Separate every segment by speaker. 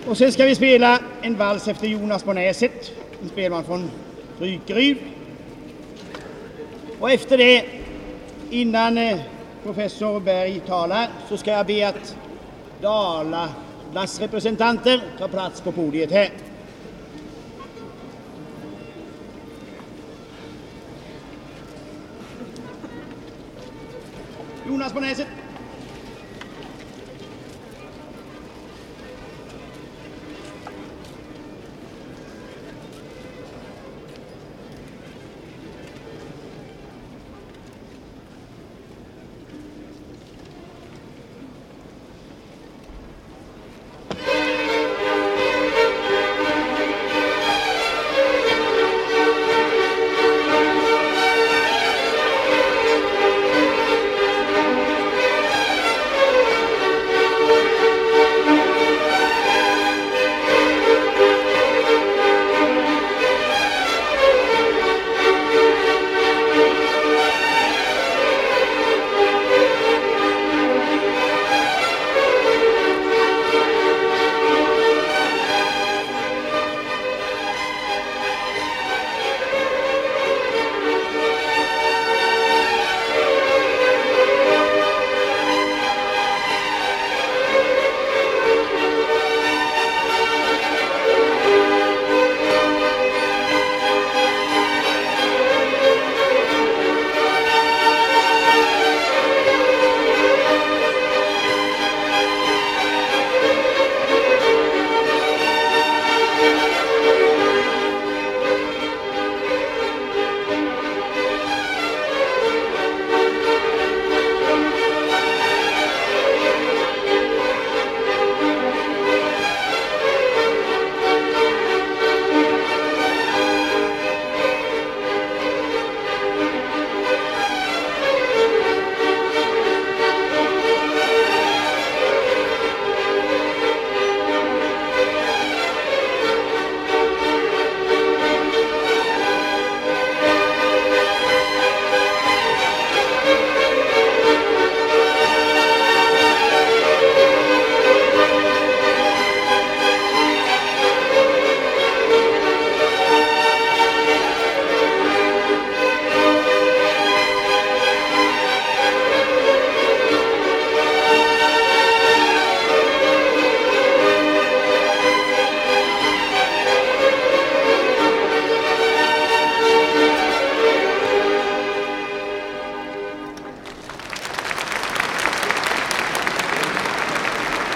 Speaker 1: Och sen ska vi spela en vals efter Jonas på Näset, en spelman från Frykeryd. Och efter det, innan professor Berg talar, så ska jag be att Dalas representanter tar plats på podiet här. Jonas på Näset.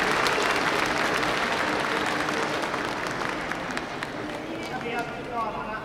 Speaker 1: Dalarna